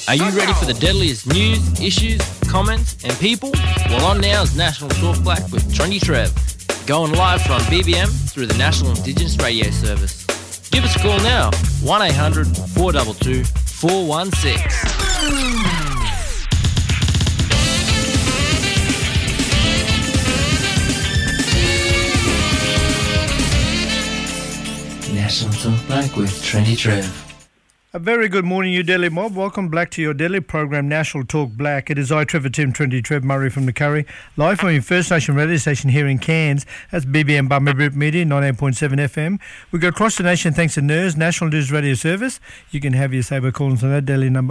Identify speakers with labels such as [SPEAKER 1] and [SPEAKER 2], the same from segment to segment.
[SPEAKER 1] Are you ready for the deadliest news, issues, comments and people? Well, on now is National Talk Black with Trendy Trev, going live from BBM through the National Indigenous Radio Service. Give us a call now, 1-800-422-416. National Talk Black with Trendy Trev.
[SPEAKER 2] A very good morning, you Delhi mob. Welcome back to your daily program, National Talk Black. It is I, Trevor Tim, Trendy Trev Murray from the Curry, live from your First Nation radio station here in Cairns. That's BBM Bummer Media, 98.7 FM. We go across the nation thanks to NERS, National News Radio Service. You can have your saber calls on that daily number,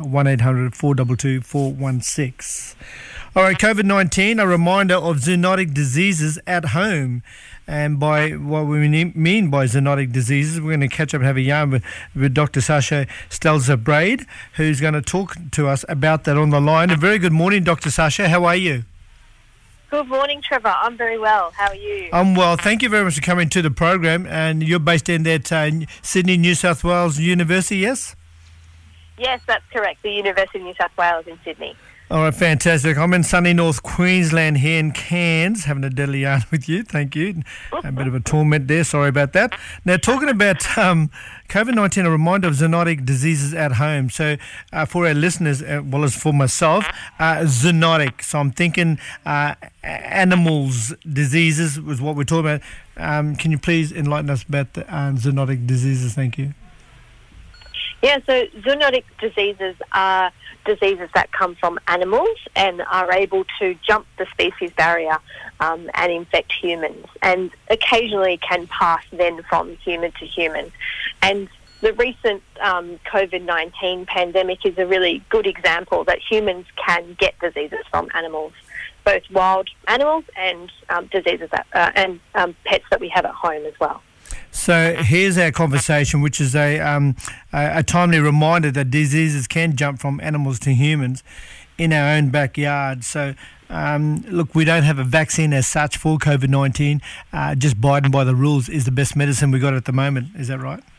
[SPEAKER 2] 1-800-422-416. All right, COVID-19, a reminder of zoonotic diseases at home. And by what we mean by zoonotic diseases, we're going to catch up and have a yarn with Dr. Sasha Stelzer-Braid, who's going to talk to us about that on the line. A very good morning, Dr. Sasha. How are you?
[SPEAKER 3] Good morning, Trevor. I'm very well. How are you?
[SPEAKER 2] I'm well. Thank you very much for coming to the program. And you're based in at Sydney, New South Wales University, yes?
[SPEAKER 3] Yes, that's correct. The University of New South Wales in Sydney.
[SPEAKER 2] All right, fantastic. I'm in sunny North Queensland here in Cairns, having a deadly yarn with you. Thank you. A bit of a torment there. Sorry about that. Now, talking about COVID-19, a reminder of zoonotic diseases at home. So, for our listeners, as well as for myself, zoonotic. So, I'm thinking animals' diseases was what we're talking about. Can you please enlighten us about the zoonotic diseases? Thank you.
[SPEAKER 3] Yeah, so zoonotic diseases are diseases that come from animals and are able to jump the species barrier and infect humans, and occasionally can pass then from human to human. And the recent COVID-19 pandemic is a really good example that humans can get diseases from animals, both wild animals and diseases and pets that we have at home as well.
[SPEAKER 2] So here's our conversation, which is a timely reminder that diseases can jump from animals to humans in our own backyard. So, look, we don't have a vaccine as such for COVID-19. Just abiding by the rules is the best medicine we got at the moment. Is that right?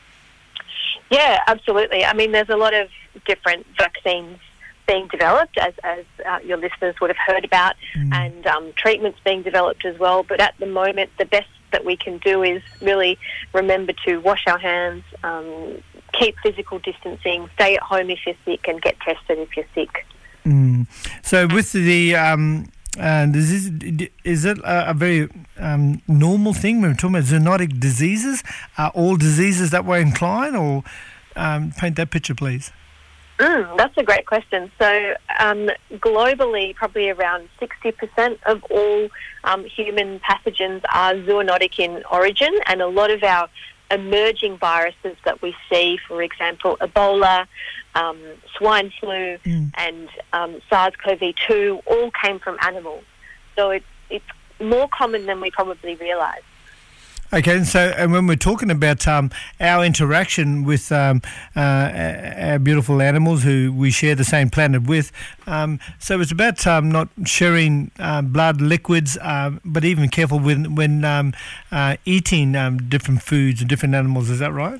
[SPEAKER 3] Yeah, absolutely. I mean, there's a lot of different vaccines being developed, as your listeners would have heard about, and treatments being developed as well. But at the moment, the best that we can do is really remember to wash our hands, keep physical distancing, stay at home if you're sick, and get tested if you're sick.
[SPEAKER 2] So with the disease, is it a very normal thing when we're talking about zoonotic diseases? Are all diseases that way inclined, or paint that picture, please?
[SPEAKER 3] That's a great question. So globally, probably around 60% of all human pathogens are zoonotic in origin, and a lot of our emerging viruses that we see, for example, Ebola, swine flu and SARS-CoV-2, all came from animals. So it's more common than we probably realise.
[SPEAKER 2] Okay, and when we're talking about our interaction with our beautiful animals who we share the same planet with, so it's about not sharing blood, liquids, but even careful when eating different foods and different animals. Is that right?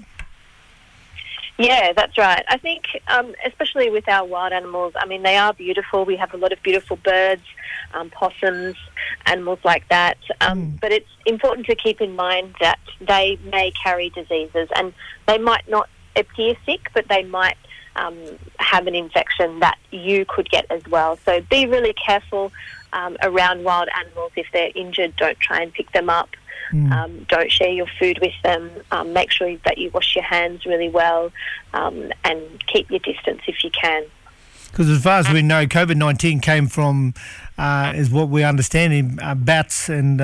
[SPEAKER 3] Yeah, that's right. I think especially with our wild animals, I mean, they are beautiful. We have a lot of beautiful birds, possums, animals like that. But it's important to keep in mind that they may carry diseases, and they might not appear sick, but they might have an infection that you could get as well. So be really careful around wild animals. If they're injured, don't try and pick them up. Don't share your food with them. Make sure that you wash your hands really well, and keep your distance if you can.
[SPEAKER 2] Because as far as we know, COVID-19 came from, is what we understand, bats and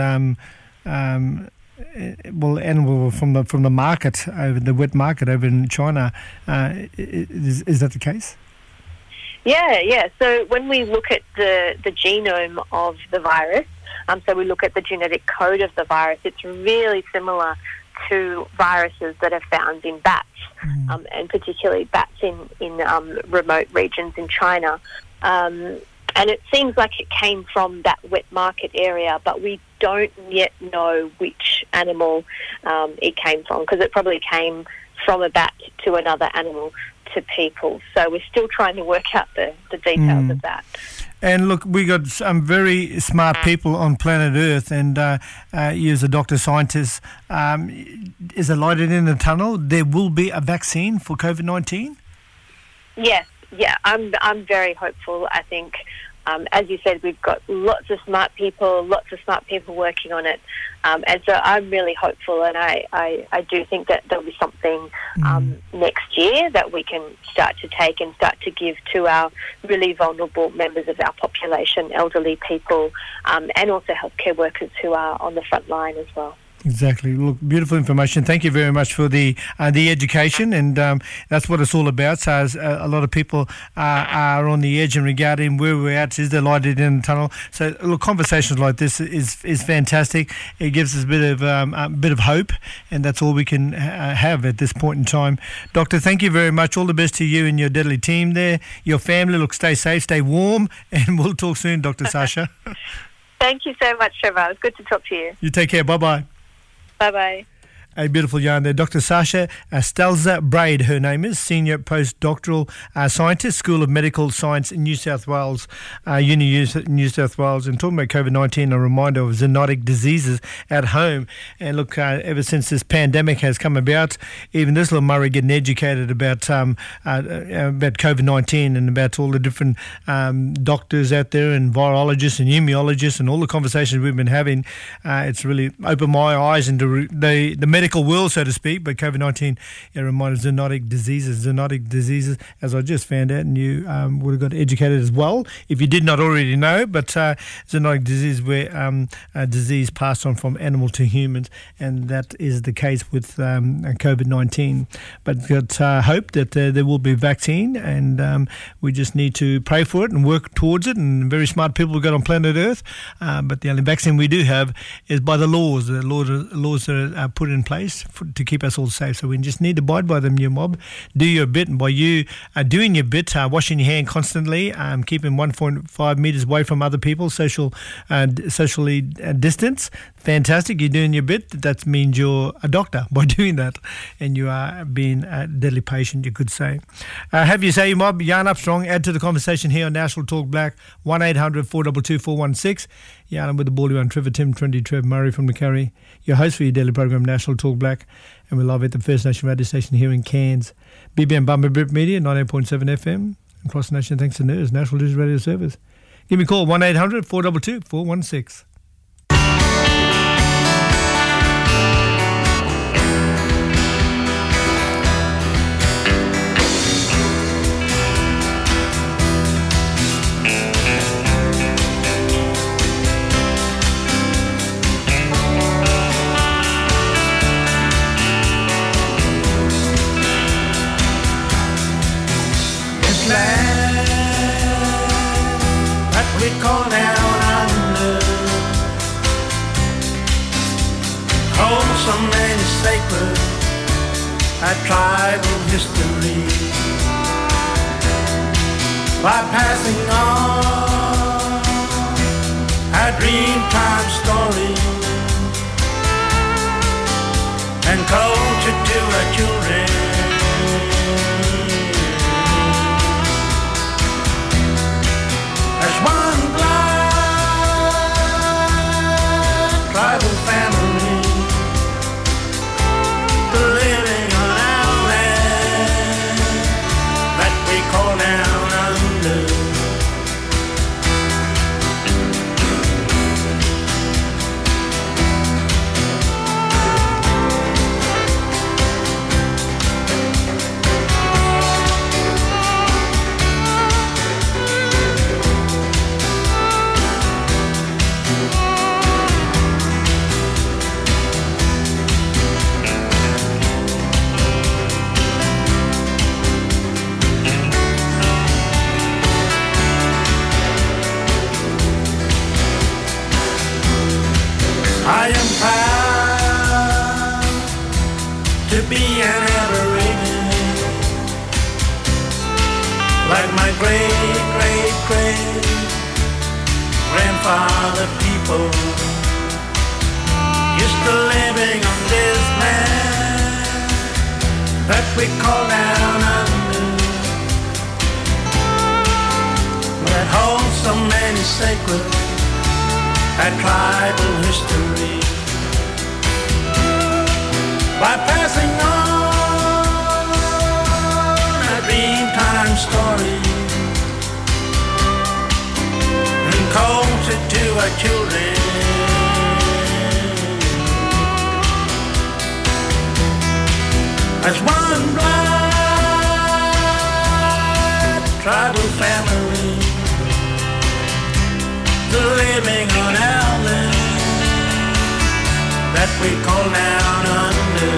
[SPEAKER 2] animal from the market, over the wet market over in China. Is that the case?
[SPEAKER 3] Yeah. So when we look at the genome of the virus, so we look at the genetic code of the virus, it's really similar to viruses that are found in bats, and particularly bats in remote regions in China. And it seems like it came from that wet market area, but we don't yet know which animal it came from, because it probably came from a bat to another animal to people. So we're still trying to work out the details of that.
[SPEAKER 2] And look, we got some very smart people on planet Earth, and you as a doctor scientist, is a light in the tunnel? There will be a vaccine for COVID-19?
[SPEAKER 3] Yes, yeah, I'm very hopeful. I think, as you said, we've got lots of smart people working on it, and so I'm really hopeful, and I do think that there'll be something next year that we can start to take and start to give to our really vulnerable members of our population, elderly people, and also healthcare workers who are on the front line as well.
[SPEAKER 2] Exactly. Look, beautiful information. Thank you very much for the education, and that's what it's all about. So as, a lot of people are on the edge and regarding where we're at, is there light in the tunnel? So look, conversations like this is fantastic. It gives us a bit of hope, and that's all we can have at this point in time. Doctor, thank you very much. All the best to you and your deadly team there. Your family, look, stay safe, stay warm, and we'll talk soon, Dr. Sasha.
[SPEAKER 3] Thank you so much, Trevor. It was good to talk to you.
[SPEAKER 2] You take care. Bye-bye.
[SPEAKER 3] Bye-bye.
[SPEAKER 2] A beautiful yarn there. Dr. Sasha Stelzer Braid, her name is, Senior Postdoctoral Scientist, School of Medical Science in New South Wales, New South Wales, and talking about COVID-19, a reminder of zoonotic diseases at home. And look, ever since this pandemic has come about, even this little Murray getting educated about COVID-19 and about all the different doctors out there and virologists and immunologists and all the conversations we've been having, it's really opened my eyes into the medical world, so to speak. But COVID-19, it reminds zoonotic diseases, as I just found out, and you would have got educated as well if you did not already know. But zoonotic disease, where a disease passed on from animal to humans, and that is the case with COVID-19. But got hope that there will be a vaccine, and we just need to pray for it and work towards it. And very smart people we've got on planet Earth. But the only vaccine we do have is by the laws that are put in place to keep us all safe. So we just need to abide by them, you mob. Do your bit, and by you doing your bit, washing your hand constantly, keeping 1.5 metres away from other people, socially distance. Fantastic, you're doing your bit. That means you're a doctor by doing that, and you are being a deadly patient, you could say. Have you say, you mob, Yarn Up Strong, add to the conversation here on National Talk Black, 1-800-422-416. Yarn with the ball on Trevor Tim, Trinity Trev Murray from Macquarie, your host for your daily program, National Talk Black, and we're live at the First Nation radio station here in Cairns. BBM Bumper Brit Media, 98.7 FM, across the nation thanks to NERS, National Digital Radio Service. Give me a call, 1-800-422-416.
[SPEAKER 4] We call down under, wholesome and sacred, our tribal history, by passing on our dreamtime story and culture to our children. As one blind tribal family, living on our land that we call down under. I am proud to be an Aboriginal, like my great-great-great-grandfather people, used to living on this land that we call down under. that holds so many sacred and tribal history. By passing on a dreamtime story and culture to our children. As one blood tribal family, living on our land that we call Down Under.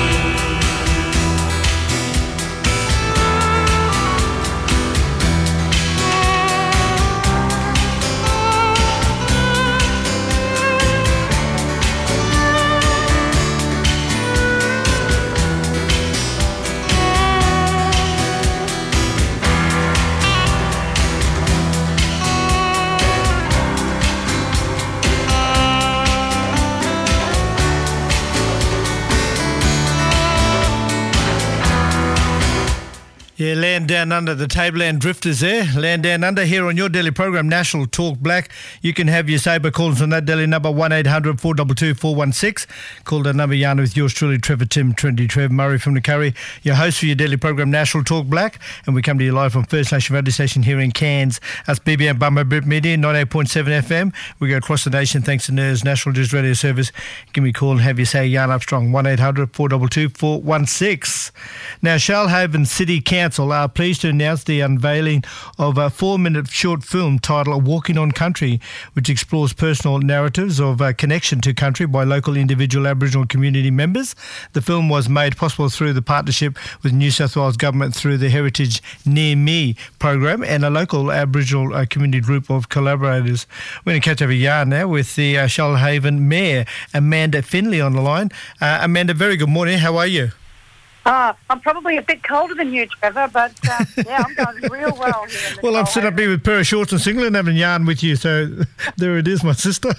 [SPEAKER 2] Yeah, Land Down Under, the Tableland Drifters there. Land Down Under here on your daily program, National Talk Black. You can have your saber calls on that daily number, 1800 422 416. Call that number, Yana, with yours truly, Trevor Tim, Trinity Trev, Murray from the Curry, your host for your daily program, National Talk Black. And we come to you live from First Nation Radio Station here in Cairns. That's BBM Bummer Brit Media, 98.7 FM. We go across the nation thanks to NERS, National Digital Radio Service. Give me a call and have you say Yarn Upstrong, 1800 422 416. Now, Shoalhaven City Council are pleased to announce the unveiling of a 4-minute short film titled Walking on Country, which explores personal narratives of connection to country by local individual Aboriginal community members. The film was made possible through the partnership with New South Wales Government through the Heritage Near Me program and a local Aboriginal community group of collaborators. We're going to catch up a yarn now with the Shoalhaven Mayor, Amanda Finley, on the line. Amanda, very good morning. How are you?
[SPEAKER 5] I'm probably a bit colder than you, Trevor, but yeah, I'm going real well here.
[SPEAKER 2] Well, I'm sitting up here with a pair of shorts and singlet and having a yarn with you, so there it is, my sister.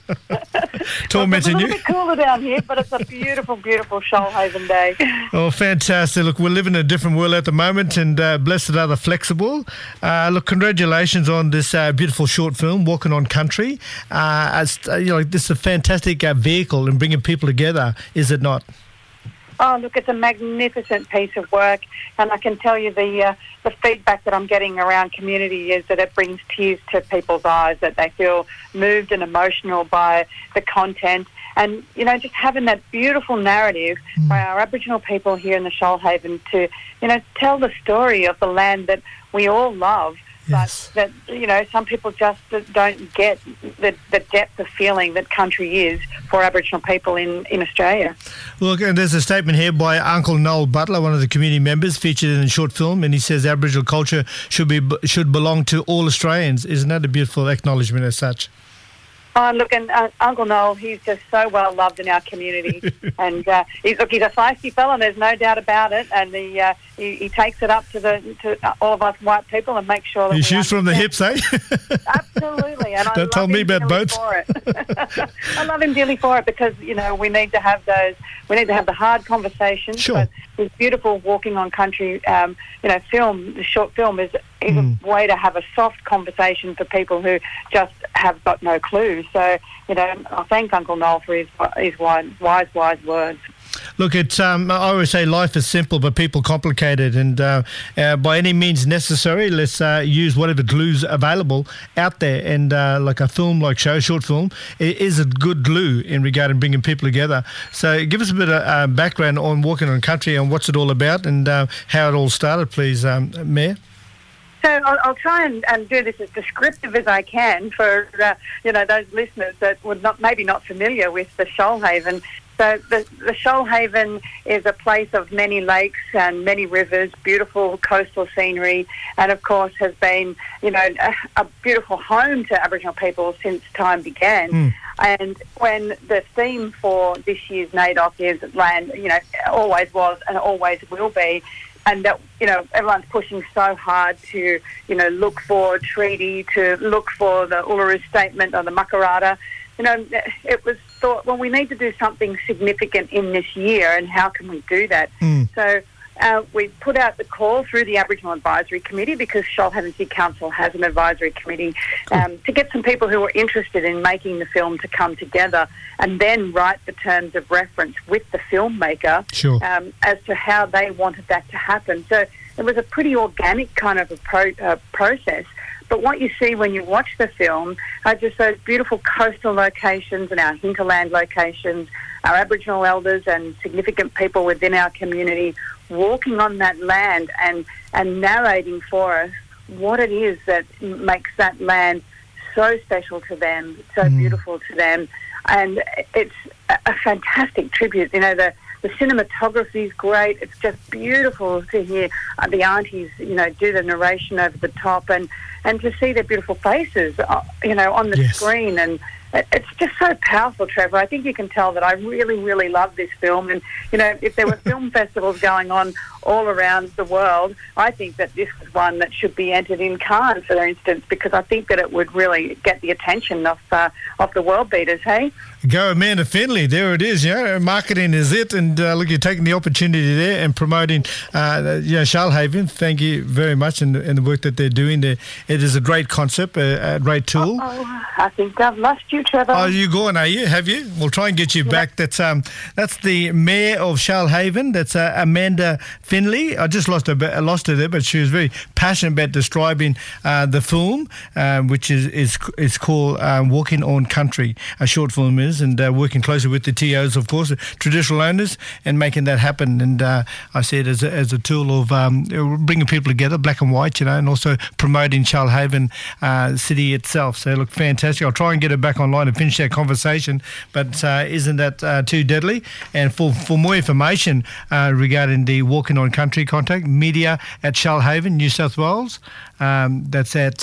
[SPEAKER 2] Tormenting you.
[SPEAKER 5] It's a little bit cooler down here, but it's a beautiful, beautiful Shoalhaven day.
[SPEAKER 2] Oh, fantastic. Look, we're living in a different world at the moment, and blessed are the flexible. Look, congratulations on this beautiful short film, Walking on Country. This is a fantastic vehicle in bringing people together, is it not?
[SPEAKER 5] Oh, look, it's a magnificent piece of work, and I can tell you the feedback that I'm getting around community is that it brings tears to people's eyes, that they feel moved and emotional by the content. And, you know, just having that beautiful narrative by our Aboriginal people here in the Shoalhaven to, you know, tell the story of the land that we all love.
[SPEAKER 2] Yes.
[SPEAKER 5] But that, you know, some people just don't get the depth of feeling that country is for Aboriginal people in Australia.
[SPEAKER 2] Look, and there's a statement here by Uncle Noel Butler, one of the community members featured in the short film, and he says Aboriginal culture should belong to all Australians. Isn't that a beautiful acknowledgement as such?
[SPEAKER 5] Oh, look, and Uncle Noel, he's just so well loved in our community, and he's a feisty fella, and there's no doubt about it. And he takes it up to all of us white people and makes sure that
[SPEAKER 2] he shoots from the hips, eh?
[SPEAKER 5] Absolutely, and
[SPEAKER 2] don't tell me about boats.
[SPEAKER 5] I love him dearly for it because you know we need to have those. We need to have the hard conversations.
[SPEAKER 2] Sure.
[SPEAKER 5] But this beautiful Walking on Country, film, the short film is a way to have a soft conversation for people who just have got no clue. So, you know, I thank Uncle Noel for his wise words.
[SPEAKER 2] Look, it's I always say life is simple, but people complicated. And by any means necessary, let's use whatever glue's available out there. And like a film, like short film, it is a good glue in regard to bringing people together. So give us a bit of background on Walking on Country and what's it all about and how it all started, please, Mayor.
[SPEAKER 5] So I'll try and do this as descriptive as I can for those listeners that would maybe not familiar with the Shoalhaven. So the Shoalhaven is a place of many lakes and many rivers, beautiful coastal scenery, and of course has been, a beautiful home to Aboriginal people since time began. And when the theme for this year's NAIDOC is land, always was and always will be, and that, everyone's pushing so hard to, look for a treaty, to look for the Uluru Statement or the Makarrata. It was thought, well, we need to do something significant in this year, and how can we do that? So we put out the call through the Aboriginal Advisory Committee, because Shoalhaven City Council has an advisory committee, to get some people who were interested in making the film to come together and then write the terms of reference with the filmmaker as to how they wanted that to happen. So it was a pretty organic kind of a process. But what you see when you watch the film are just those beautiful coastal locations and our hinterland locations, our Aboriginal elders and significant people within our community walking on that land and narrating for us what it is that makes that land so special to them, so beautiful to them. And it's a fantastic tribute. You know, the cinematography is great. It's just beautiful to hear the aunties, you know, do the narration over the top and to see their beautiful faces, you know, on the screen. And it's just so powerful, Trevor. I think you can tell that I really, really love this film. And, you know, if there were film festivals going on all around the world, I think that this was one that should be entered in Cannes, for instance, because I think that it would really get the attention of the world beaters, hey?
[SPEAKER 2] Go Amanda Finley, there it is, you know, marketing is it, and look, you're taking the opportunity there and promoting, Shoalhaven. Thank you very much, and the work that they're doing there. It is a great concept, a great tool.
[SPEAKER 5] I think I've lost you, Trevor.
[SPEAKER 2] Oh, you gone, are you? Have you? We'll try and get you back. That's the Mayor of Shoalhaven. That's Amanda Finley. I just lost her there, but she was very passionate about describing the film, which is called Walking on Country. A short film is, and working closely with the TOs, of course, the traditional owners, and making that happen. And I see it as a tool of bringing people together, black and white, you know, and also promoting Shoalhaven city itself. So look, fantastic. I'll try and get her back online and finish that conversation, but isn't that too deadly? And for more information regarding the Walking on Country, contact media at Shoalhaven, New South Wales. That's at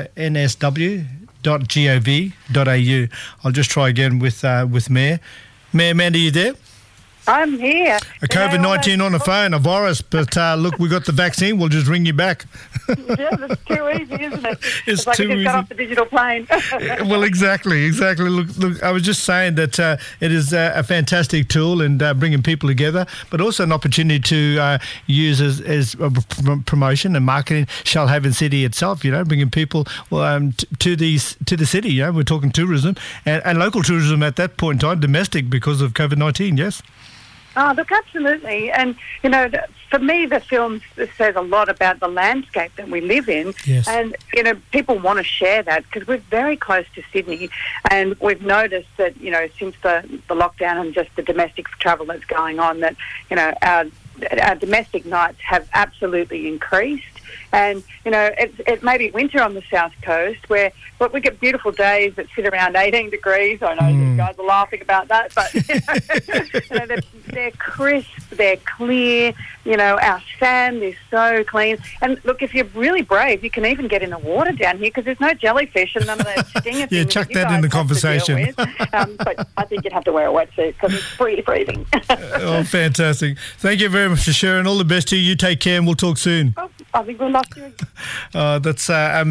[SPEAKER 2] nsw.gov.au. I'll just try again with Mayor. Mayor Amanda, are you there?
[SPEAKER 5] I'm here.
[SPEAKER 2] A COVID-19 on the phone, a virus, but look, we got the vaccine. We'll just ring you back.
[SPEAKER 5] Yeah, that's too easy, isn't it?
[SPEAKER 2] It's
[SPEAKER 5] like
[SPEAKER 2] too
[SPEAKER 5] I just
[SPEAKER 2] easy.
[SPEAKER 5] got off the digital plane.
[SPEAKER 2] Well, exactly. Look, I was just saying that it is a fantastic tool and bringing people together, but also an opportunity to use as a promotion and marketing Shoalhaven City itself. You know, bringing people to the city. You know, we're talking tourism and local tourism at that point in time, domestic because of COVID-19. Yes.
[SPEAKER 5] Oh, look, absolutely. And, you know, for me, the film says a lot about the landscape that we live in.
[SPEAKER 2] Yes.
[SPEAKER 5] And, you know, people want to share that because we're very close to Sydney. And we've noticed that, you know, since the lockdown and just the domestic travel that's going on, that, you know, our domestic nights have absolutely increased. And, you know, it may be winter on the south coast but we get beautiful days that sit around 18 degrees. I know you guys are laughing about that, but you know, they're crisp, they're clear. You know, our sand is so clean. And look, if you're really brave, you can even get in the water down here because there's no jellyfish and none of that stinger things.
[SPEAKER 2] Chuck that in the conversation.
[SPEAKER 5] But I think you'd have to wear a wetsuit because it's free freezing.
[SPEAKER 2] Oh, fantastic. Thank you very much for sharing. All the best to you. You take care and we'll talk soon.
[SPEAKER 5] Oh, I think we'll love you.
[SPEAKER 2] That's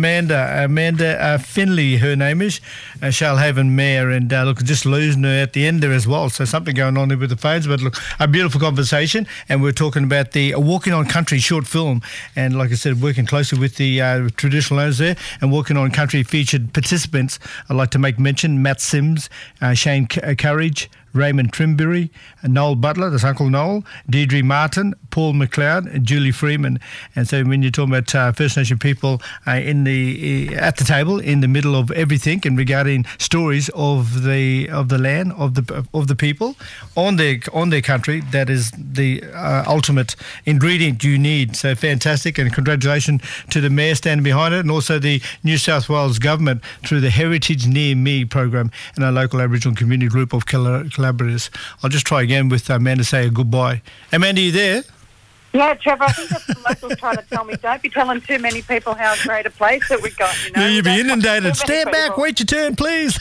[SPEAKER 2] Amanda Finley, her name is, Shoalhaven Mayor, and look, just losing her at the end there as well, so something going on there with the phones, but look, a beautiful conversation, and we're talking about the Walking on Country short film, and like I said, working closely with the traditional owners there, and Walking on Country featured participants. I'd like to make mention Matt Sims, Shane Courage, Raymond Trimbury, Noel Butler, that's Uncle Noel, Deirdre Martin, Paul McLeod, and Julie Freeman. And so when you're talking about First Nation people at the table, in the middle of everything, and regarding stories of the land, of the people on their country, that is the ultimate ingredient you need. So fantastic, and congratulations to the Mayor standing behind it, and also the New South Wales Government through the Heritage Near Me program and our local Aboriginal community group of collaborators. I'll just try again with Amanda, say a goodbye. Amanda, are you there?
[SPEAKER 5] Yeah, Trevor, I think that's the locals trying to tell me, don't be telling too many people how great a place that we've got, you know.
[SPEAKER 2] Yeah, you'll be inundated. Stand back, wait your turn, please.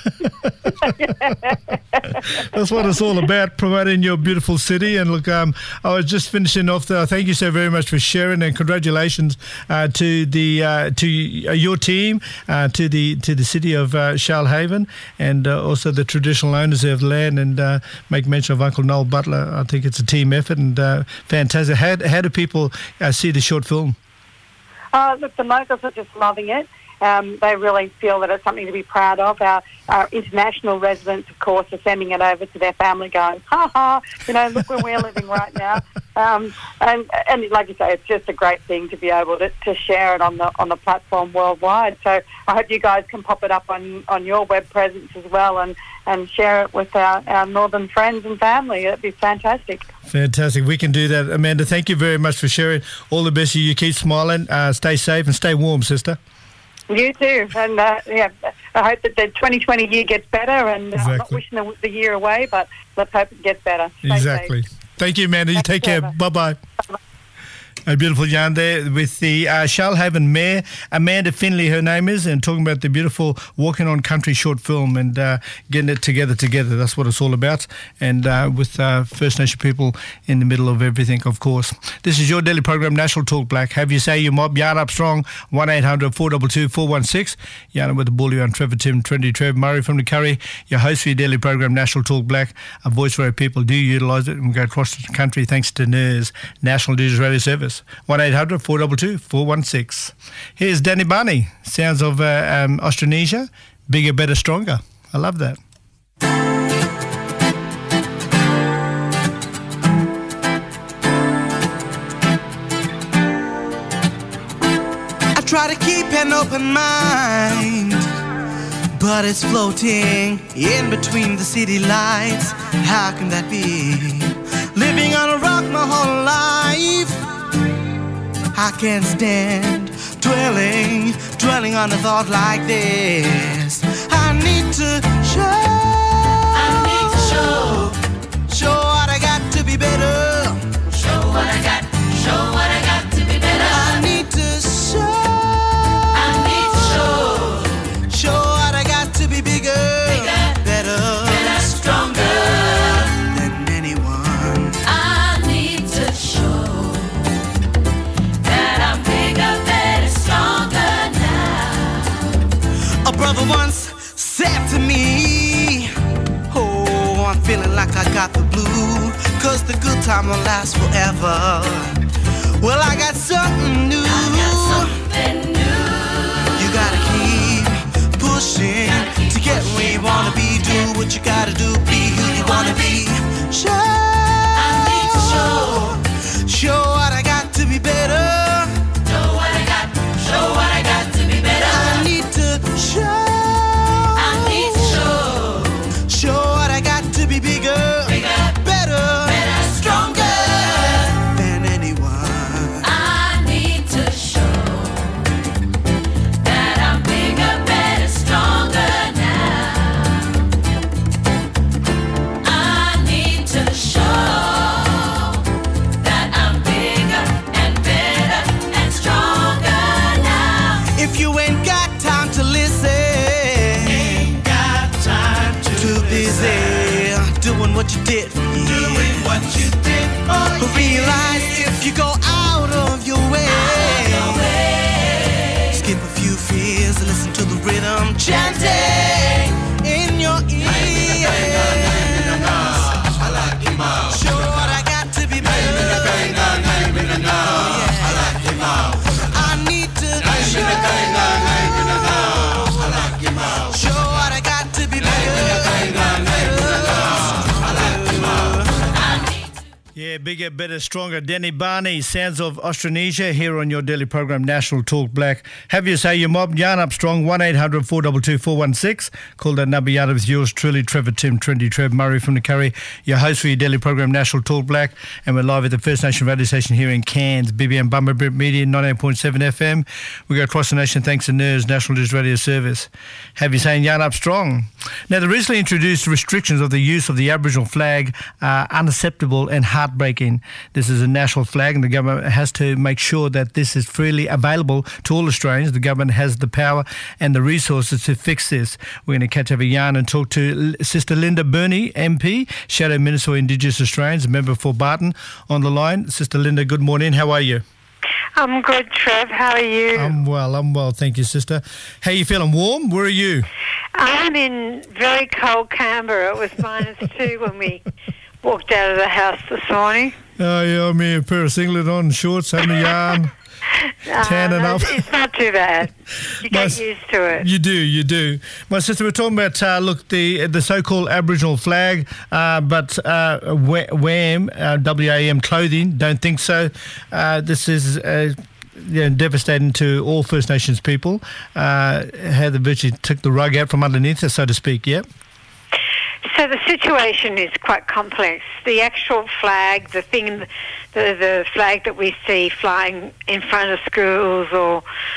[SPEAKER 2] That's what it's all about, promoting your beautiful city. And look, I was just finishing off thank you so very much for sharing, and congratulations to your team, to the city of Shoalhaven, and also the traditional owners of land, and make mention of Uncle Noel Butler. I think it's a team effort, and fantastic. How do people see the short film?
[SPEAKER 5] Look, the locals are just loving it. They really feel that it's something to be proud of. Our international residents, of course, are sending it over to their family going, ha ha, look where we're living right now. And like you say, it's just a great thing to be able to share it on the platform worldwide. So I hope you guys can pop it up on your web presence as well and share it with our northern friends and family. It'd be fantastic.
[SPEAKER 2] Fantastic. We can do that. Amanda, thank you very much for sharing. All the best to you. Keep smiling, stay safe and stay warm, sister.
[SPEAKER 5] You too. And I hope that the 2020 year gets better. And
[SPEAKER 2] Exactly.
[SPEAKER 5] I'm not wishing the year away, but let's hope it gets better. Stay
[SPEAKER 2] Exactly.
[SPEAKER 5] safe.
[SPEAKER 2] Thank you, Amanda. You
[SPEAKER 5] Thanks,
[SPEAKER 2] take care.
[SPEAKER 5] Trevor.
[SPEAKER 2] Bye-bye. A beautiful yarn there with the Shoalhaven Mayor, Amanda Finley, her name is, and talking about the beautiful Walking on Country short film and getting it together. That's what it's all about. And with First Nation people in the middle of everything, of course. This is your daily program, National Talk Black. Have you say your mob, yarn up strong, 1-800-422-416. Yarn with the bully on Trevor Tim, Trendy Trev, Murray from the Curry, your host for your daily program, National Talk Black. A voice for our people. Do utilise it and we go across the country thanks to NERS, National Digital Radio Service. 1-800-422-416. Here's Danny Barney, sounds of Austronesia, bigger, better, stronger. I love that.
[SPEAKER 6] I try to keep an open mind, but it's floating in between the city lights. How can that be? Living on a rock my whole life, I can't stand dwelling on a thought like this. I need to show what I got to be better. Show what I got to be better. I need to show what I got to be bigger, better, stronger than anyone.
[SPEAKER 7] I need to show that I'm bigger, better, stronger now.
[SPEAKER 6] A brother once said to me, oh, I'm feeling like I got the blue, 'cause the good time won't last forever. Well, I got something new. You gotta keep pushing to get where you wanna be. Do what you gotta do, be who you wanna be. Show what I got to be better.
[SPEAKER 7] Show what I got to be better.
[SPEAKER 6] I need to show what I got to be bigger, better,
[SPEAKER 7] stronger
[SPEAKER 6] than anyone.
[SPEAKER 7] I need to show that I'm bigger, better, stronger now. I need to show that I'm bigger and better and stronger now.
[SPEAKER 6] If you ain't got time to listen,
[SPEAKER 4] Ain't got time to
[SPEAKER 6] too busy doing what you did for years.
[SPEAKER 4] doing what you did for
[SPEAKER 6] Realize if you go out of your way, skip a few fears and listen to the rhythm chanting in your ear. Show what I got to be better. I need to show what I got to be
[SPEAKER 2] Yeah, bigger, better, stronger. Danny Barney, sounds of Austronesia, here on your daily program, National Talk Black. Have you say your mob, yarn up strong, 1-800-422-416. Call that number, yarn up with yours truly, Trevor Tim, Trendy Trev, Murray from the Curry, your host for your daily program, National Talk Black. And we're live at the First Nation radio station here in Cairns, BBM Bumberbrit Media, 98.7 FM. We go across the nation thanks to NERS, National Digital Radio Service. Have you saying yarn up strong? Now, the recently introduced restrictions of the use of the Aboriginal flag are unacceptable and heartbreaking. This is a national flag and the government has to make sure that this is freely available to all Australians. The government has the power and the resources to fix this. We're going to catch up a yarn and talk to Sister Linda Burney, MP, Shadow Minister for Indigenous Australians, a member for Barton, on the line. Sister Linda, good morning. How are you?
[SPEAKER 8] I'm good, Trev. How are you?
[SPEAKER 2] I'm well. Thank you, sister. How are you feeling? Warm? Where are you?
[SPEAKER 8] I'm in very cold Canberra. It was -2 when we walked out of the house this morning.
[SPEAKER 2] Oh, yeah, I mean, a pair of singlet on, shorts, having a yarn, tanning up.
[SPEAKER 8] It's not too bad. You get
[SPEAKER 2] Nice.
[SPEAKER 8] used to it.
[SPEAKER 2] You do. My sister, we're talking about, the so-called Aboriginal flag, but WAM, W-A-M clothing, don't think so. This is devastating to all First Nations people. How they virtually took the rug out from underneath it, so to speak, yeah?
[SPEAKER 8] So the situation is quite complex. The actual flag, the flag that we see flying in front of schools or,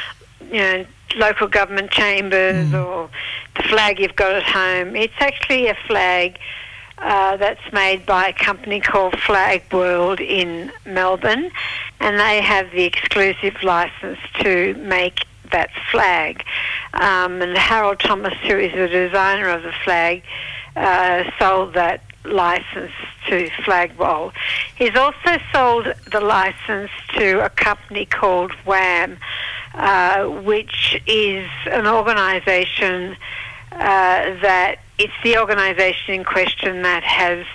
[SPEAKER 8] local government chambers or the flag you've got at home, it's actually a flag that's made by a company called Flag World in Melbourne, and they have the exclusive license to make that flag. And Harold Thomas, who is the designer of the flag, sold that license to Flag World. He's also sold the license to a company called WAM, which is an organisation that it's the organisation in question that has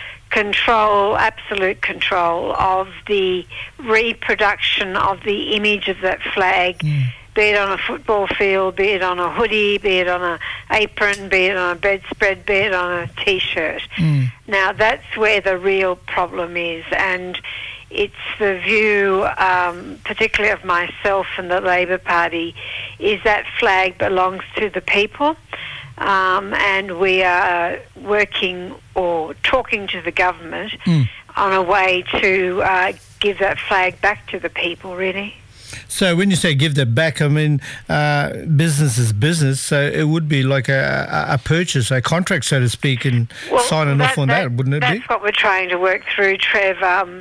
[SPEAKER 8] absolute control of the reproduction of the image of that flag, be it on a football field, be it on a hoodie, be it on an apron, be it on a bedspread, be it on a T-shirt. Now, that's where the real problem is, and it's the view, particularly of myself and the Labor Party, is that flag belongs to the people, and we are working or talking to the government on a way to give that flag back to the people, really.
[SPEAKER 2] So when you say give that back, I mean, business is business, so it would be like a purchase, a contract, so to speak, and signing off on that, wouldn't it be?
[SPEAKER 8] That's what we're trying to work through, Trev.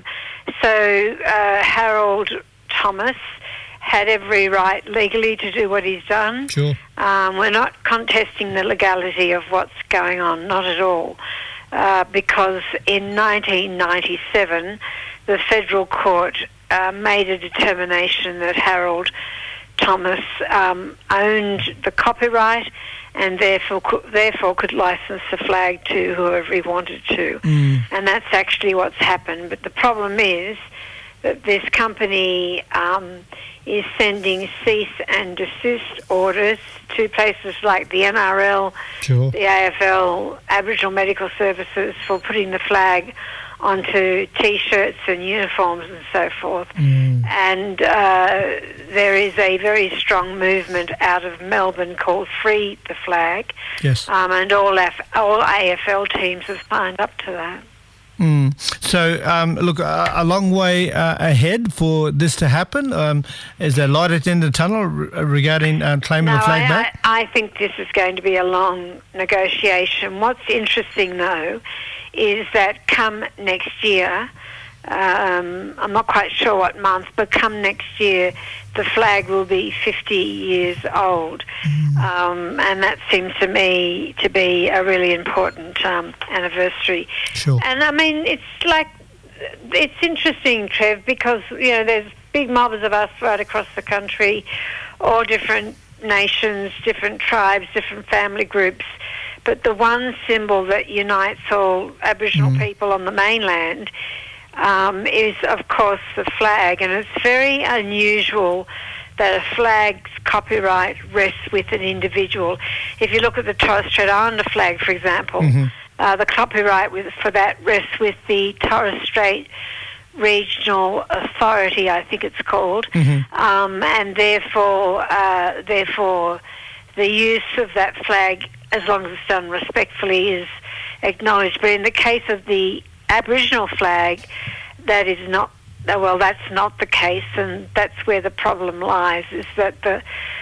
[SPEAKER 8] So Harold Thomas had every right legally to do what he's done.
[SPEAKER 2] Sure.
[SPEAKER 8] We're not contesting the legality of what's going on, not at all, because in 1997, the federal court made a determination that Harold Thomas owned the copyright and therefore could license the flag to whoever he wanted to. And that's actually what's happened. But the problem is that this company is sending cease and desist orders to places like the NRL,
[SPEAKER 2] Sure.
[SPEAKER 8] the AFL, Aboriginal Medical Services, for putting the flag onto T-shirts and uniforms and so forth. And there is a very strong movement out of Melbourne called Free the Flag.
[SPEAKER 2] Yes.
[SPEAKER 8] And all AFL teams have signed up to that.
[SPEAKER 2] So, look, a long way ahead for this to happen. Is there light at the end of the tunnel regarding claiming the flag back?
[SPEAKER 8] I think this is going to be a long negotiation. What's interesting, though, is that come next year, I'm not quite sure what month, but come next year, the flag will be 50 years old. And that seems to me to be a really important anniversary.
[SPEAKER 2] Sure.
[SPEAKER 8] And I mean, it's interesting, Trev, because, there's big mobs of us right across the country, all different nations, different tribes, different family groups. But the one symbol that unites all Aboriginal people on the mainland is, of course, the flag. And it's very unusual that a flag's copyright rests with an individual. If you look at the Torres Strait Islander flag, for example, the copyright for that rests with the Torres Strait Regional Authority, I think it's called, and therefore the use of that flag, as long as it's done respectfully, is acknowledged. But in the case of the Aboriginal flag, that is not. Well, that's not the case, and that's where the problem lies. Is that the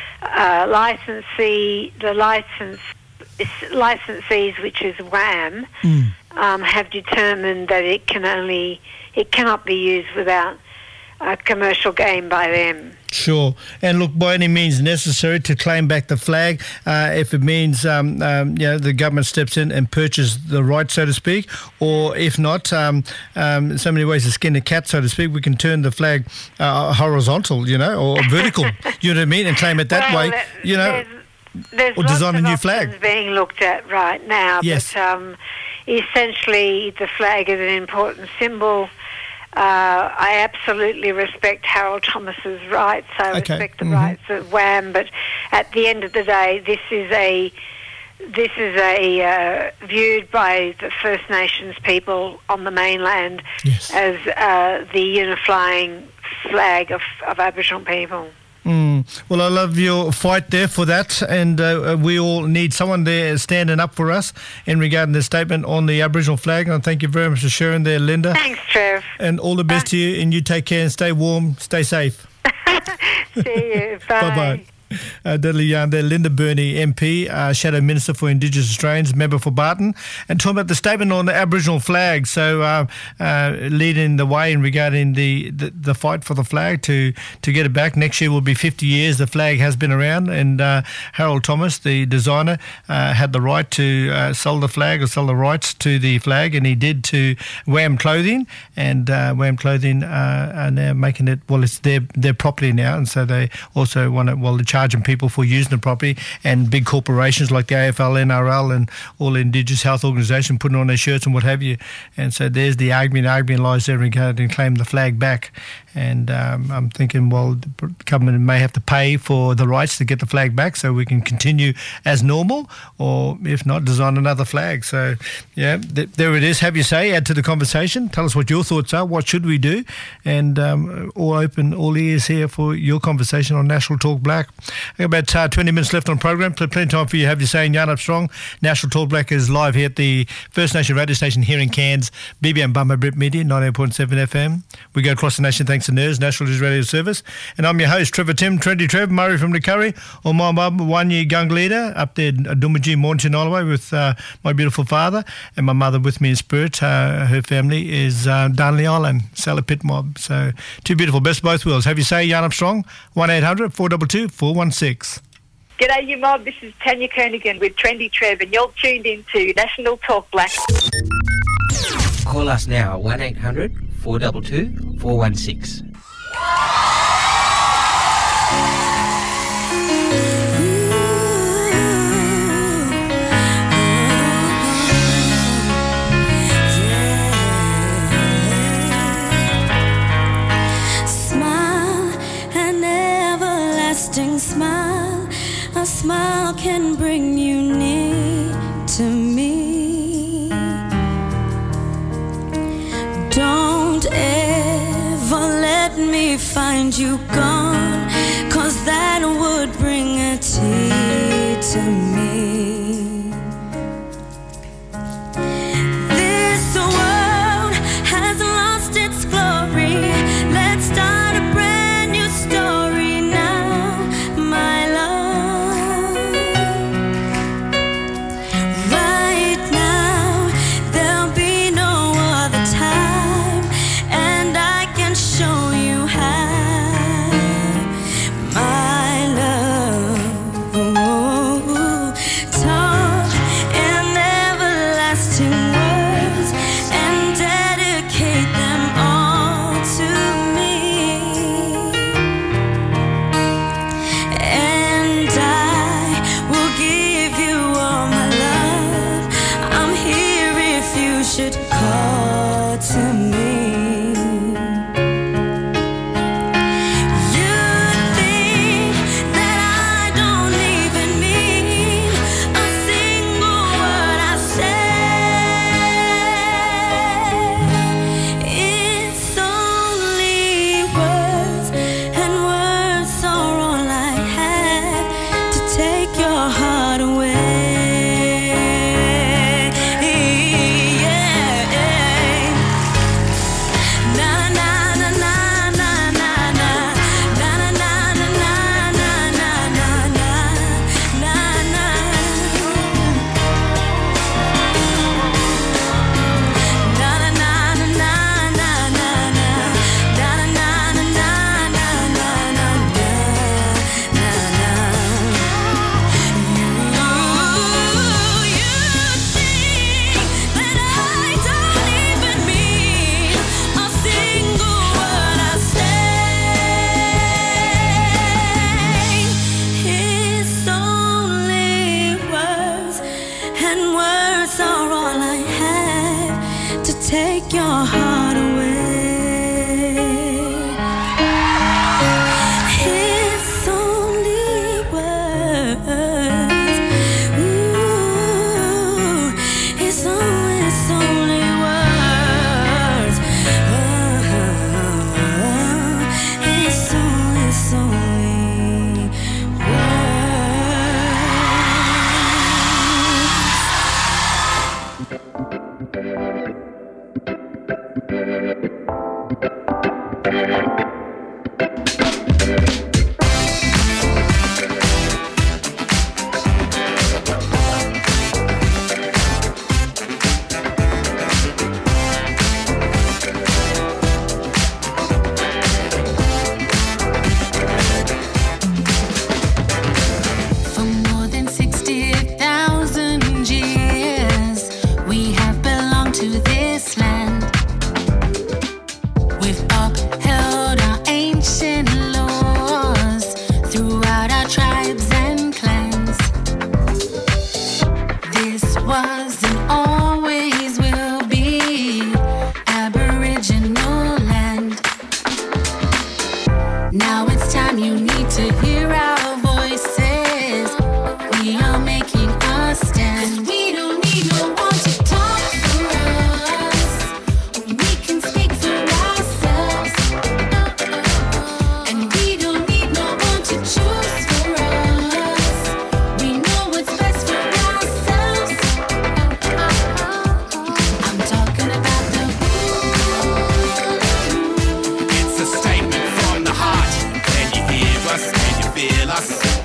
[SPEAKER 8] licensees, which is WAM, have determined that it cannot be used without a commercial gain by them.
[SPEAKER 2] Sure. And look, by any means necessary to claim back the flag, if it means the government steps in and purchases the right, so to speak, or if not, so many ways to skin a cat, so to speak, we can turn the flag horizontal, or vertical, you know what I mean, and claim it that way,
[SPEAKER 8] There's
[SPEAKER 2] or design a new
[SPEAKER 8] lots of
[SPEAKER 2] flag.
[SPEAKER 8] options being looked at right now,
[SPEAKER 2] Yes.
[SPEAKER 8] but essentially the flag is an important symbol I absolutely respect Harold Thomas's rights. I respect the rights of WAM, but at the end of the day, this is a viewed by the First Nations people on the mainland as the unifying flag of Aboriginal people.
[SPEAKER 2] Well, I love your fight there for that, and we all need someone there standing up for us in regarding the statement on the Aboriginal flag. And thank you very much for sharing there, Linda.
[SPEAKER 8] Thanks, Trev.
[SPEAKER 2] And all the best to you, and you take care and stay warm, stay safe.
[SPEAKER 8] See you. Bye.
[SPEAKER 2] Bye-bye. Deadly yarn there, Linda Burney, MP, Shadow Minister for Indigenous Australians, member for Barton, and talking about the statement on the Aboriginal flag. So leading the way in regarding the fight for the flag to get it back. Next year will be 50 years the flag has been around, and Harold Thomas, the designer, had the right to sell the flag or sell the rights to the flag, and he did to WAM Clothing, and WAM Clothing are now making it, well, it's their property now, and so they also want to, well, they're charging people for using the property, and big corporations like the AFL, NRL and all the Indigenous health organisations putting on their shirts and what have you. And so there's the argument lies there regarding claim the flag back. And I'm thinking, well, the government may have to pay for the rights to get the flag back so we can continue as normal, or if not, design another flag. So, yeah, there it is. Have your say, add to the conversation. Tell us what your thoughts are. What should we do? And all ears here for your conversation on National Talk Black. About 20 minutes left on program. Plenty of time for you to have your say in Yarn Up Strong. National Talk Black is live here at the First Nation radio station here in Cairns, BBM Bummer Brit Media, 98.7 FM. We go across the nation thanks to NERS, National News Radio Service. And I'm your host, Trevor Tim, Trendy Trev, Murray from the Curry, or my mum, 1 year young leader, up there in Doomadgee, Mornington, Holloway, with my beautiful father, and my mother with me in spirit. Her family is Darnley Island, Salapit Mob. So, two beautiful, best of both worlds. Have you say Yarn Up Strong, 1-800-422-416.
[SPEAKER 9] G'day, you mob. This is Tanya Kernigan with Trendy Trev, and you're tuned into National Talk Black.
[SPEAKER 10] Call us now, 1-800-422-416.
[SPEAKER 7] Smile, an everlasting smile. A smile can bring you near to me. Don't ever let me find you gone, 'cause that would bring a tear to me. This world has lost its glory. Let's start a brand new story now, my love. Right now, there'll be no other time, and I can show you how, my love. Talk in everlasting words and dedicate them all to me. And I will give you all my love. I'm here if you should call to me. You think that I don't even mean a single word I say. It's only words, and words are all I have to take your heart away. Yeah. Na na na na na na na na na na na na na na na na na. Na na na na na na na na na na na na na na na. You think that I don't even mean a single word I say. It's only words, and words are all I have to take your heart away. was and always will be Aboriginal land. Now it's time, you need to hear our voices. We are making a stand. 'Cause we don't need no one to talk for us. We can speak for ourselves. And we don't need no one to choose for us. We know what's best for ourselves. I'm talking about the
[SPEAKER 11] It's a statement from the heart. Can you hear us? Can you feel us?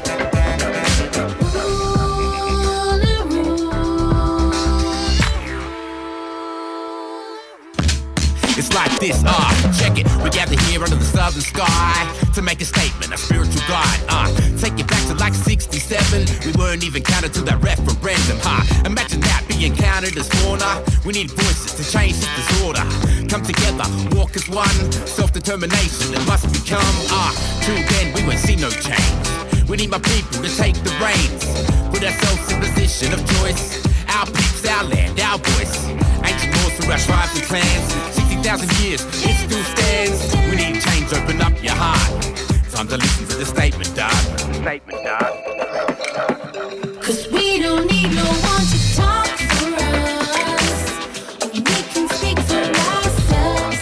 [SPEAKER 11] It's like this, check it. We gather here under the southern sky to make a statement, a spiritual guide. Take it back to like 67. We weren't even counted to that referendum, Imagine that being counted as fauna. We need voices to change this disorder. Come together, walk as one. Self-determination, it must become. Till then, we won't see no change. We need my people to take the reins. Put ourselves in position of choice. Our peeps, our land, our voice. Ancient laws through our tribes and clans. 60,000 years, it still stands. We need change, open up your heart. Time to listen to the statement, dog. Statement, dog.
[SPEAKER 7] 'Cause we don't need no one to talk for us. We can speak for ourselves.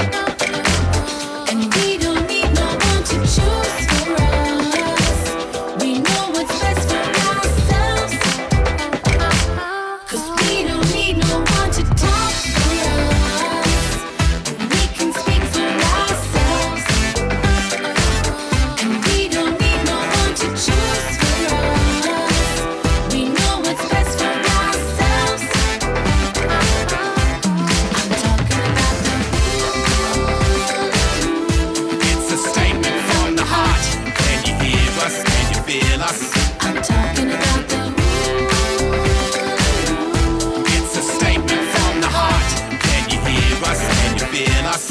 [SPEAKER 7] And we don't need no one to choose for us. We know what's best for ourselves. 'Cause we don't need no one to talk for us. We can speak for ourselves. And we don't need no one to choose for us. We know what's best for ourselves. I'm talking about the
[SPEAKER 11] It's a statement from the heart. Can you hear us? Can you feel us?
[SPEAKER 7] I'm talking about the
[SPEAKER 11] It's a statement from the heart. Can you hear us? Can you feel us?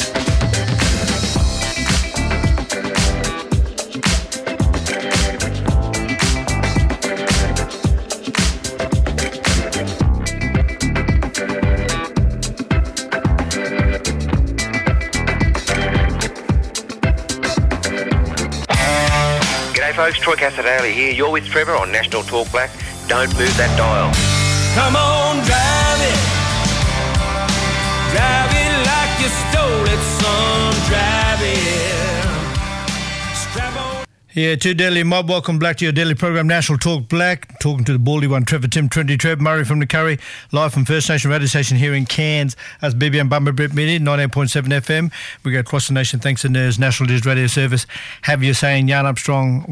[SPEAKER 10] G'day folks, Troy Casadale here. You're with Trevor on National Talk Black. Don't move that dial.
[SPEAKER 4] Come on, drive it. Drive it like you stole it, son. Drive it. Strap on.
[SPEAKER 2] Yeah, to Daily Mob. Welcome back to your daily program, National Talk Black. Talking to the baldy one, Trevor Tim, Trinity Trev, Murray from the Curry, live from First Nation radio station here in Cairns. That's BBM Bumba Brett Media, 98.7 FM. We go across the nation thanks to NERS, National News Radio Service. Have you saying Yarn Up Strong,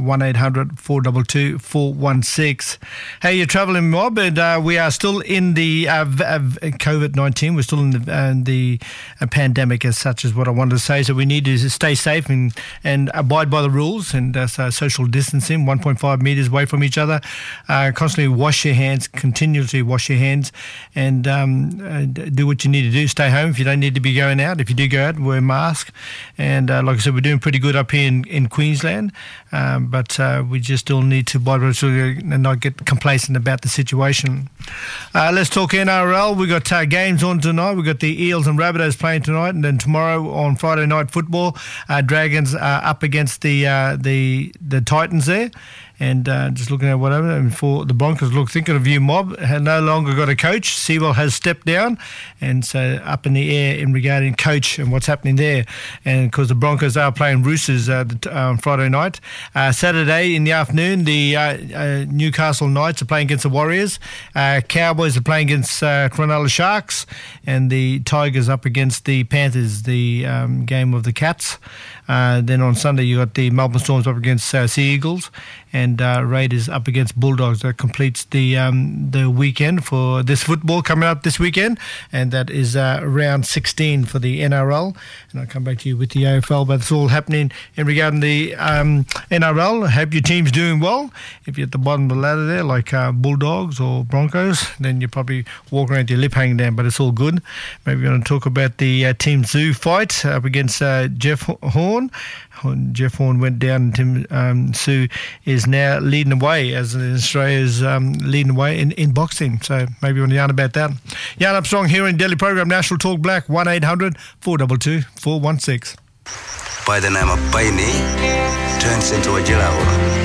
[SPEAKER 2] 1-800-422-416. Hey, you're travelling mob, and we are still in the COVID-19. We're still in the pandemic as such, is what I wanted to say. So we need to stay safe and abide by the rules and social distancing, 1.5 metres away from each other. Constantly wash your hands, continuously wash your hands, and do what you need to do. Stay home if you don't need to be going out. If you do go out, wear a mask. And like I said, we're doing pretty good up here in Queensland, but we just still need to abide by the rules and not get complacent about the situation. Let's talk NRL. We've got games on tonight. We've got the Eels and Rabbitohs playing tonight, and then tomorrow on Friday night football, Dragons are up against the Titans there. And just looking at whatever, and for the Broncos, thinking of you, mob, have no longer got a coach. Sewell has stepped down, and so up in the air in regarding coach and what's happening there. And because the Broncos are playing Roosters on Friday night. Saturday in the afternoon, the Newcastle Knights are playing against the Warriors. Cowboys are playing against Cronulla Sharks, and the Tigers up against the Panthers, the game of the Cats. Then on Sunday, you got the Melbourne Storms up against Sea Eagles, and Raiders up against Bulldogs. That completes the weekend for this football coming up this weekend, and that is round 16 for the NRL. And I'll come back to you with the AFL, but it's all happening in regarding the NRL. I hope your team's doing well. If you're at the bottom of the ladder there, like Bulldogs or Broncos, then you probably walk around with your lip hanging down, but it's all good. Maybe we're going to talk about the Team Zoo fight up against Jeff Jeff Horn went down, and Tim Sue is now leading away as Australia's leading away in boxing. So maybe you want to yarn about that. Yarn Up Strong here in Daily Program National Talk Black, 1800 422 416.
[SPEAKER 12] By the name of Paini, turns into a Jilaura.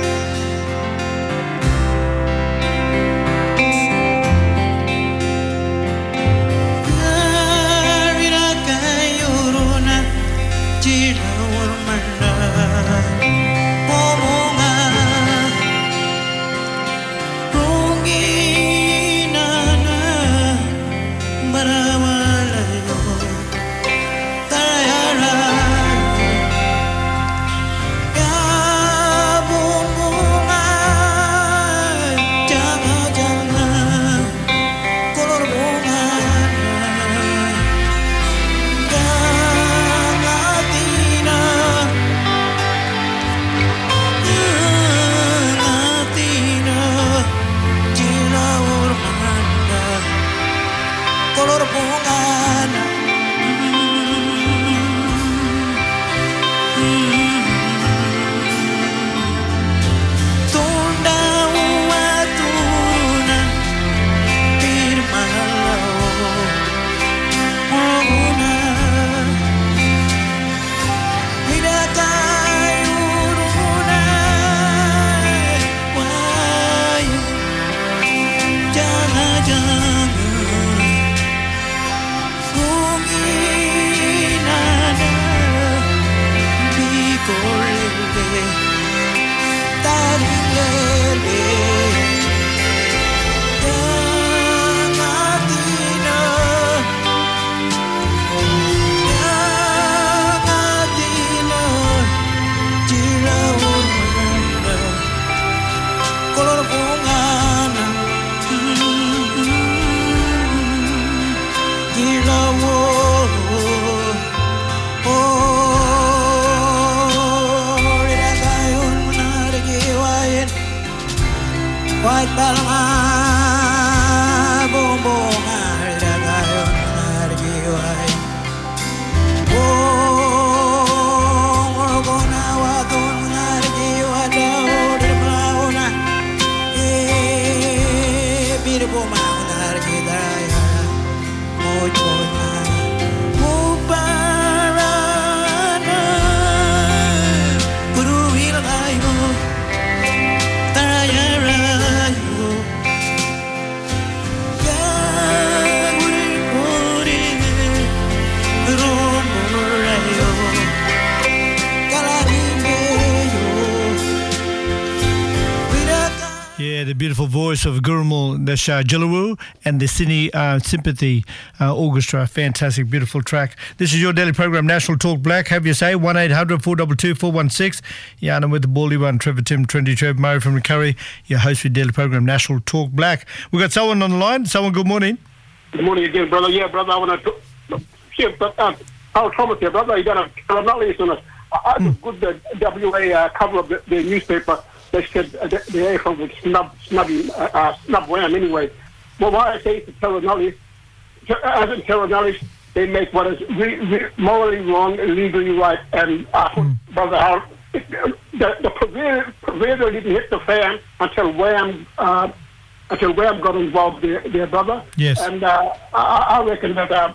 [SPEAKER 2] The beautiful voice of Gurmal Jilawu and the Sydney Sympathy Orchestra. Fantastic, beautiful track. This is your daily program, National Talk Black. Have your say, 1800 422 416. Yeah, and I'm with the Baldy one, Trevor Tim, Trendy Trev, Murray from Curry, your host for your daily program, National Talk Black. We've got someone on the line. Someone, good morning.
[SPEAKER 13] Good morning again, brother. Yeah, brother, I want to... Paul Thomas here, brother. You got a not listen us. I took good the WA cover of the newspaper. They said the AFL would snub Wham anyway. Well, why I say it's Terranelli, as in Terranelli, they make what is morally wrong, illegally right. And Brother Howard, the provider didn't hit the fan until Wham got involved there, brother.
[SPEAKER 2] Yes.
[SPEAKER 13] And I reckon that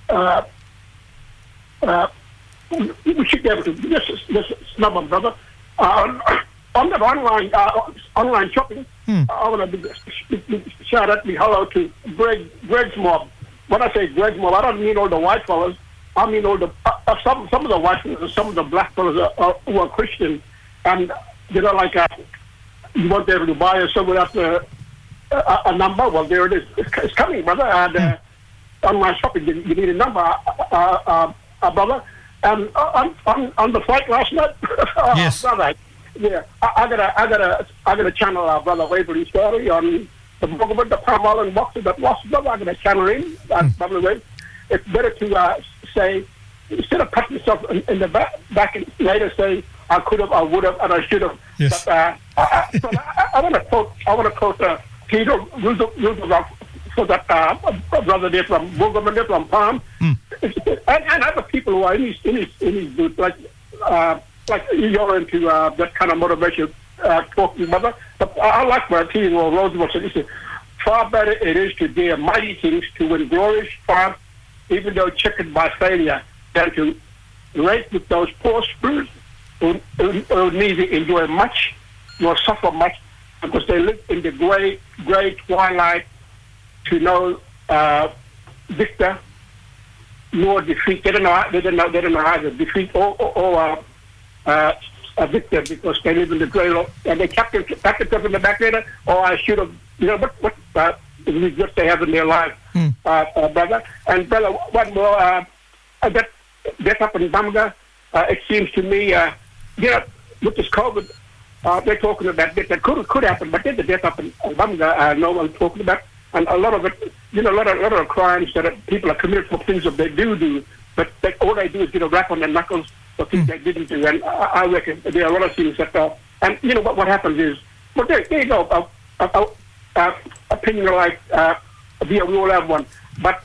[SPEAKER 13] we should be able to just snub them, brother. On that online shopping, I want to shout out me hello to Greg's mob. When I say Greg's mob, I don't mean all the white fellas. I mean all the some of the white fellas, some of the black fellas who are Christian, and you know, like you won't be able to buy a someone after a number. Well, there it is. It's coming, brother. And online shopping, you need a number, brother. And on the flight last night,
[SPEAKER 2] yes,
[SPEAKER 13] brother. Yeah, I gotta channel our brother Waverley's story on the Bogomba, the Palm Island boxer that lost, brother. I gotta channel him. Brother Way. It's better to say, instead of cutting yourself in the back and later say I could have, I would have, and I should have.
[SPEAKER 2] Yes.
[SPEAKER 13] But I want to quote Peter Roosevelt for that brother there from Bogomba, there from Palm, and other people who are in his booth, like like you're into that kind of motivation talking, mother. But I like my team, or Roosevelt said, listen, far better it is to dare mighty things, to win glorious triumph, even though checkered by failure, than to race with those poor spirits who neither enjoy much nor suffer much, because they live in the grey twilight to know victor nor defeat. They don't know either defeat or a victor, because they live in the grey. And they kept themselves in the back later. Oh, I should have. What regrets they have in their life, brother. And brother, one more. That up in Bamga. It seems to me, with this COVID, they're talking about that could happen, but there's a death up in Bamga. No one's talking about, and a lot of it, a lot of crimes that people are committed for things that they do, but all they do is get a rap on their knuckles for things they didn't do. And I reckon there are a lot of things that, and what happens is, well, there you go, opinion like we all have one, but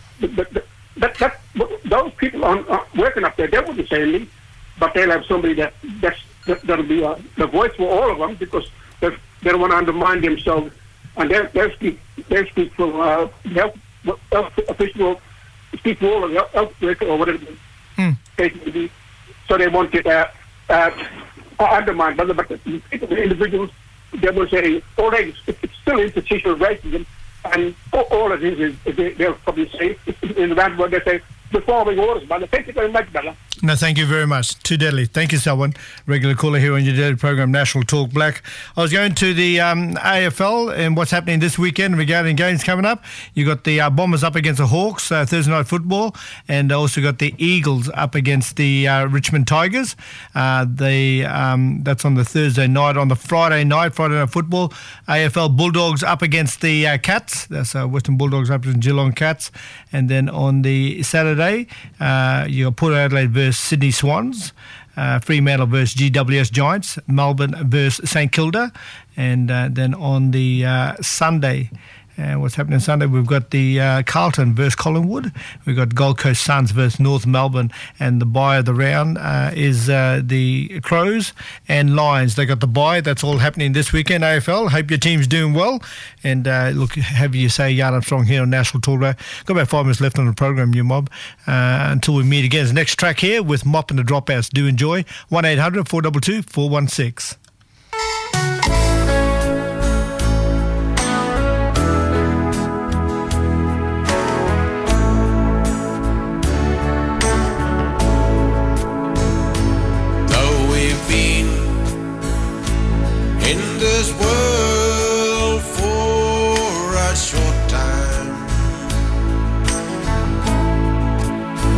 [SPEAKER 13] those people working up there, they wouldn't say anything, but they'll have somebody that'll be the voice for all of them, because they don't want to undermine themselves, and they'll speak for health officials, speak for all of the health workers or whatever the case may be, so they won't get undermined. But the people, the individuals, they will say, it's still institutional racism, and all it is they'll probably say, in the round word, they say, the following orders, brother. Thank you very much, brother.
[SPEAKER 2] No, thank you very much. Too deadly. Thank you, Selwyn. Regular caller here on your daily program, National Talk Black. I was going to the AFL and what's happening this weekend regarding games coming up. You got the Bombers up against the Hawks, Thursday night football, and also got the Eagles up against the Richmond Tigers. That's on the Thursday night. On the Friday night football, AFL Bulldogs up against the Cats. That's Western Bulldogs up against Geelong Cats. And then on the Saturday, you got Port Adelaide versus Sydney Swans, Fremantle versus GWS Giants, Melbourne versus St Kilda, and then on the Sunday, what's happening Sunday, we've got the Carlton versus Collingwood, we've got Gold Coast Suns versus North Melbourne, and the bye of the round is the Crows and Lions. They got the bye. That's all happening this weekend, AFL. Hope your team's doing well, and look, have you say Yard Armstrong here on National Talk Radio. Got about 5 minutes left on the program, you mob, until we meet again. The next track here with Mop and the Dropouts. Do enjoy. 1-800 422 416.
[SPEAKER 14] In this world for a short time,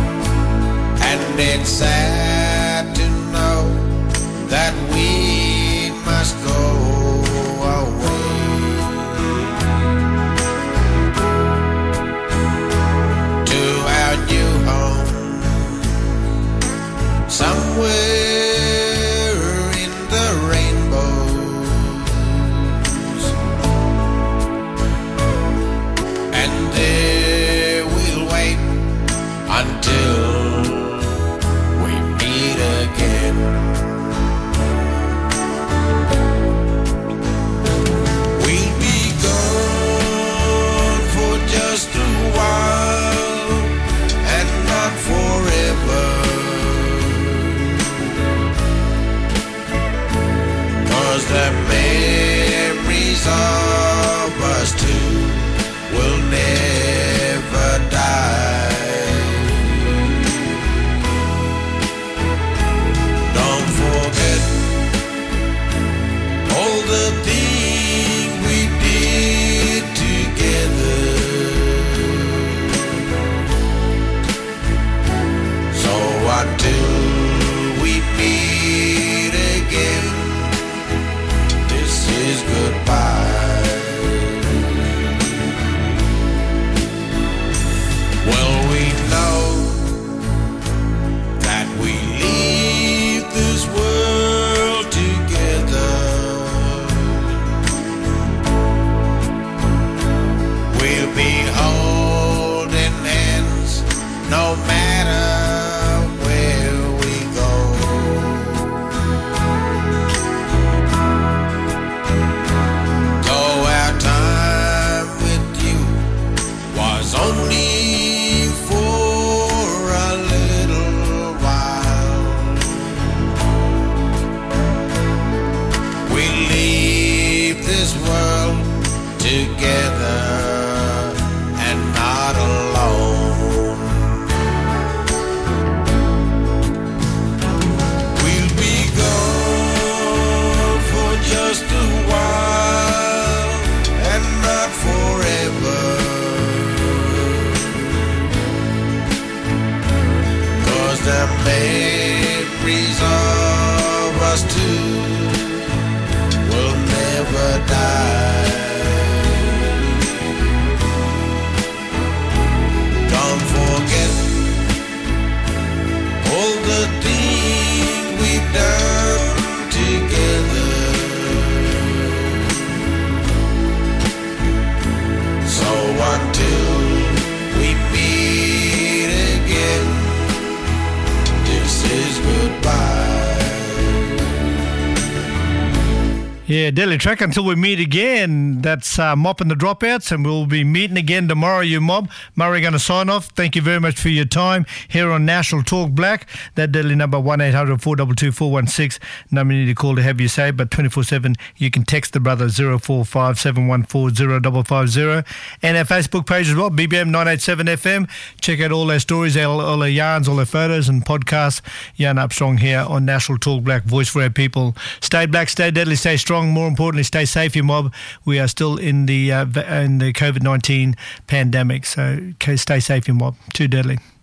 [SPEAKER 14] and it's sad to know that we until we meet again. This is goodbye.
[SPEAKER 2] Yeah, Daily Track until we meet again. That's Mop and the Dropouts, and we'll be meeting again tomorrow, you mob. Murray going to sign off. Thank you very much for your time here on National Talk Black. That Daily number 1-800-422-416. Number you need to call to have you say, but 24/7 you can text the brother 0457140550. And our Facebook page as well, BBM 987 FM. Check out all our stories, all our yarns, all our photos and podcasts. Yarn Up Strong here on National Talk Black, voice for our people. Stay black, stay deadly, stay strong. More importantly, stay safe, you mob. We are still in the COVID-19 pandemic, so stay safe, you mob. Too deadly.